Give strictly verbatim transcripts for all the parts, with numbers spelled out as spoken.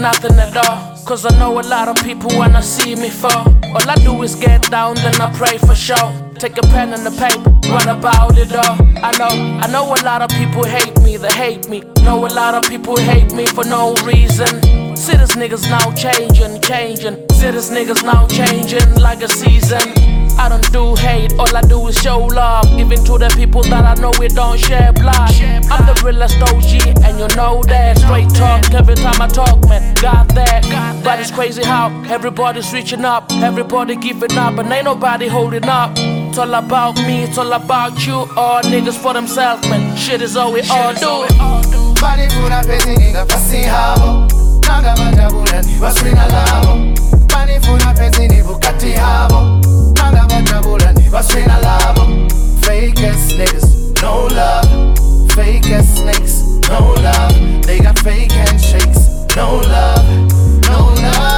nothing at all. Cause I know a lot of people wanna see me fall. All I do is get down, then I pray for sure. Take a pen and a paper, write about it all. I know, I know a lot of people hate me, they hate me. Know a lot of people hate me for no reason. See these niggas now changing, changing. See these niggas now changing like a season. I don't do hate, all I do is show love. Even to the people that I know we don't share blood. I'm the realest O G and you know that. Straight talk every time I talk, man, got that. But it's crazy how everybody's reaching up, everybody giving up, and ain't nobody holding up. It's all about me, it's all about you. All niggas for themselves, man, shit is all we all do. Bali funa pezi nigga pasi habo. Nanga majabula ni baswina labo. Bali funa pezi ni bukati habo. Nanga majabula ni baswina labo. Fake ass niggas, no love. Fake ass snakes, no love. They got fake handshakes, no love, no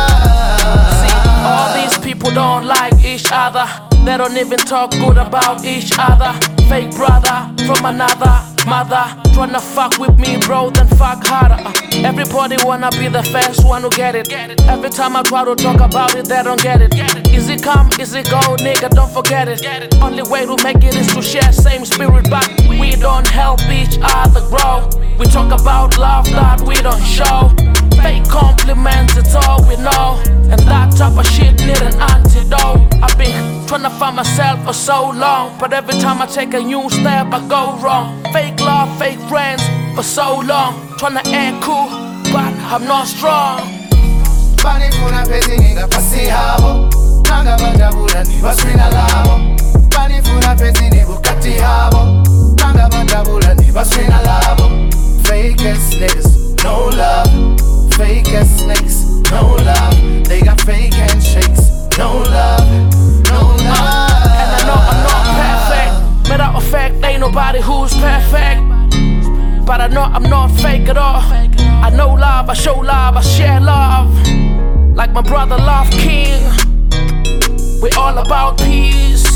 love. See, all these people don't like each other. They don't even talk good about each other. Fake brother from another mother tryna fuck with me, bro, then fuck harder. uh, Everybody wanna be the first one to get it. Every time I try to talk about it, they don't get it. Is it come, is it go, nigga, don't forget it. Only way to make it is to share same spirit, but we don't help each other grow. We talk about love that we don't show. Fake compliments, it's all we know. And that type of shit need an antidote. I've been tryna find myself for so long, but every time I take a new step I go wrong. Fake love, fake friends for so long. Tryna act cool, but I'm not strong. Bali funa pezi nigga pasi habo. Nanga majabula ni baswina labo. Bali funa pezi ni bukati habo. Nanga majabula ni baswina labo. Fake ass niggas, no love. Fake ass snakes, no love. They got fake handshakes, no love, no love. And I know I'm not perfect. Matter of fact, ain't nobody who's perfect. But I know I'm not fake at all. I know love, I show love, I share love. Like my brother Love King. We all about peace.